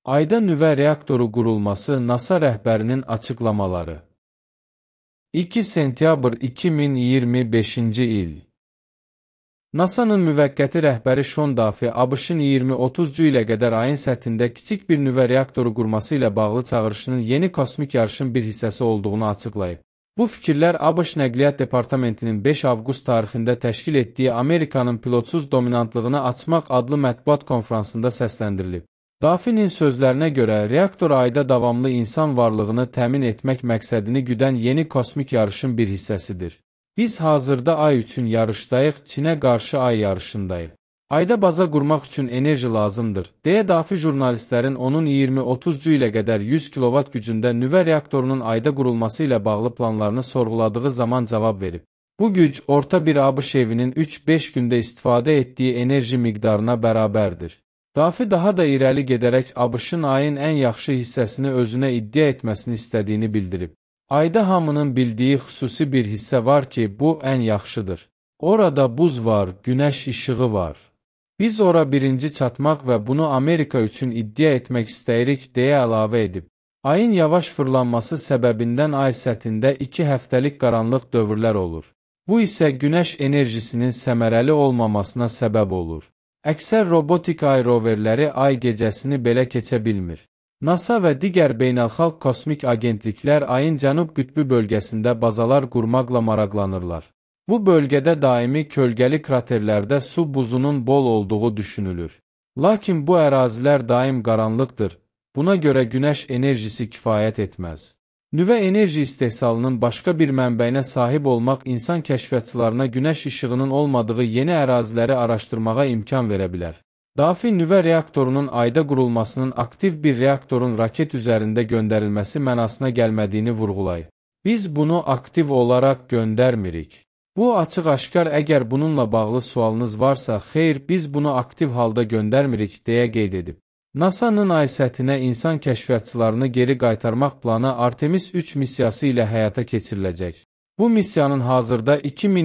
Ayda nüvə reaktoru qurulması NASA rəhbərinin açıqlamaları. 2 sentyabr 2025-ci il. NASA-nın müvəqqəti rəhbəri Şon Dafi ABŞ-ın 2030-cu ilə qədər ayın səthində kiçik bir nüvə reaktoru qurması ilə bağlı çağırışının yeni kosmik yarışın bir hissəsi olduğunu açıqlayıb. Bu fikirlər ABŞ Nəqliyyat Departamentinin 5 avqust tarixində təşkil etdiyi Amerikanın pilotsuz dominantlığını açmaq adlı mətbuat konfransında səsləndirilib. Dafi'nin sözlərinə görə, reaktor ayda davamlı insan varlığını təmin etmək məqsədini güdən yeni kosmik yarışın bir hissəsidir. Biz hazırda ay üçün yarışdayıq, Çinə qarşı ay yarışındayıq. Ayda baza qurmaq üçün enerji lazımdır, deyə Dafi jurnalistlərin onun 2030-cu ilə qədər 100 kilovat gücündə nüvə reaktorunun ayda qurulması ilə bağlı planlarını sorğuladığı zaman cavab verib. Bu güc, orta bir ABŞ evinin 3-5 gündə istifadə etdiyi enerji miqdarına bərabərdir. Dafi daha da irəli gedərək ABŞ-ın ayın ən yaxşı hissəsini özünə iddia etməsini istədiyini bildirib. Ayda hamının bildiyi xüsusi bir hissə var ki, bu ən yaxşıdır. Orada buz var, günəş işığı var. Biz ora birinci çatmaq və bunu Amerika üçün iddia etmək istəyirik, deyə əlavə edib. Ayın yavaş fırlanması səbəbindən ay səthində 2 həftəlik qaranlıq dövrlər olur. Bu isə günəş enerjisinin səmərəli olmamasına səbəb olur. Əksər robotik ay roverləri ay gecəsini belə keçə bilmir. NASA və digər beynəlxalq kosmik agentliklər ayın cənub qütbü bölgəsində bazalar qurmaqla maraqlanırlar. Bu bölgədə daimi kölgəli kraterlərdə su buzunun bol olduğu düşünülür. Lakin bu ərazilər daim qaranlıqdır. Buna görə günəş enerjisi kifayət etməz. Nüvə enerji istehsalının başqa bir mənbəyinə sahib olmaq insan kəşfiyyatçılarına günəş işığının olmadığı yeni əraziləri araşdırmağa imkan verə bilər. Dafi nüvə reaktorunun ayda qurulmasının aktiv bir reaktorun raket üzərində göndərilməsi mənasına gəlmədiyini vurğulayıb. Biz bunu aktiv olaraq göndərmirik. Bu açıq-aşkar, əgər bununla bağlı sualınız varsa, xeyr, biz bunu aktiv halda göndərmirik, deyə qeyd edib. NASA-nın ay səthinə insan kəşfiyyatçılarını geri qaytarmaq planı Artemis 3 missiyası ilə həyata keçiriləcək. Bu missiyanın hazırda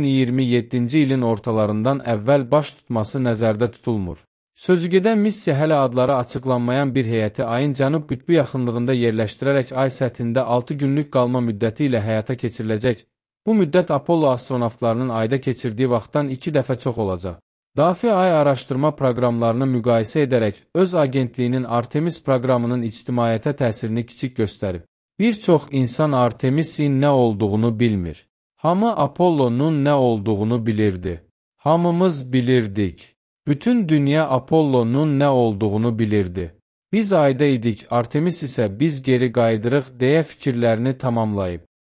2027-ci ilin ortalarından əvvəl baş tutması nəzərdə tutulmur. Sözügedən missiya hələ adları açıqlanmayan bir heyəti ayın cənub qütbü yaxınlığında yerləşdirərək ay səthində 6 günlük qalma müddəti ilə həyata keçiriləcək. Bu müddət Apollo astronavtlarının ayda keçirdiyi vaxtdan 2 dəfə çox olacaq. Dafi ay araşdırma proqramlarını müqayisə edərək öz agentliyinin Artemis proqramının ictimaiyyətə təsirini kiçik göstərib. Bir çox insan Artemisin nə olduğunu bilmir. Hamı Apollonun nə olduğunu bilirdi. Hamımız bilirdik. Bütün dünya Apollonun nə olduğunu bilirdi. Biz ayda idik, Artemis isə biz geri qayıdırıq, deyə fikirlərini tamamlayıb.